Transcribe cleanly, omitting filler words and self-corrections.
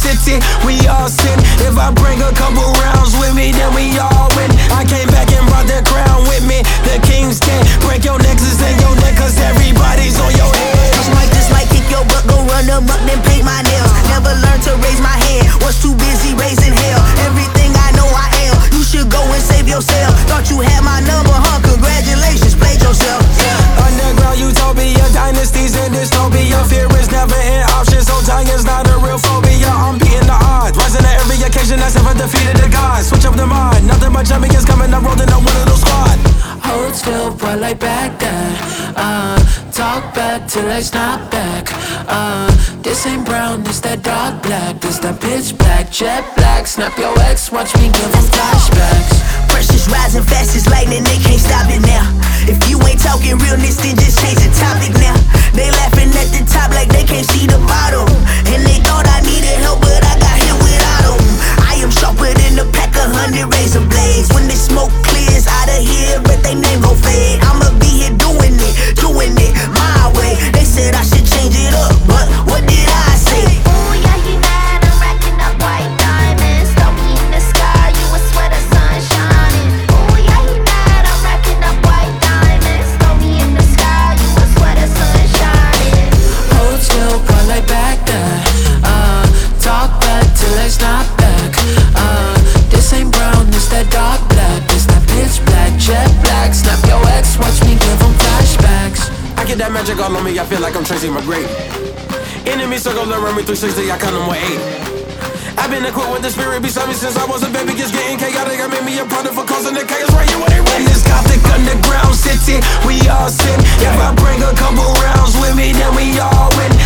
city, we all sin. If I bring a couple rounds with me, then we all win. I came back and brought the crown with me. The king's dead. Break your nexus and your neck, cause everybody's on your head. Just might kick your butt, go run them up, then paint my nails. Never learned to raise my hand, was too busy raising hell. Everything I know I am, you should go and save yourself. Thought you had my number, huh? Congratulations, played yourself. Underground utopia, dynasties and dystopia. Fear is never an option, so dying is not a real phobia. I'm beating the odds, rising to every occasion that's ever defeated the gods. Switch up the mind, nothing but champions coming, I'm rolling up one of those squad. Hold still while I back that. Talk back till I snap back. This ain't brown, it's that dark black. This that pitch black, jet black. Snap your ex, watch me give them flashbacks. Pressure's rising fast as lightning, they can't stop it now. If you ain't talking realness, then just change the topic now. They laughing at the top like they can't see the bottom. And they thought I needed help, but I got hit without them. I am sharper than a pack of 100 razor blades. When the smoke clears out of here, but they name go fade. I'ma be here doing it my way. They said I should change it up, but what did I say? Ooh, yeah, he mad, I'm racking up white diamonds. Throw me in the sky, you would swear the sun shining. Ooh, yeah, he mad, I'm racking up white diamonds. Throw me in the sky, you would swear the sun shining. Hold still while I back that. Talk back till I snap back. This ain't brown, it's that dark black. This that pitch black, jet black. Snap your ex, watch me give them flashbacks. I get that magic all on me, I feel like I'm Tracy McGrady. Enemy circle around me 360, I count them with 8. I've been equipped with the spirit beside me since I was a baby. It's getting chaotic, I made me a product for causing the chaos right here when they run this gothic underground city. We all sin. If I bring a couple rounds with me, then we all win.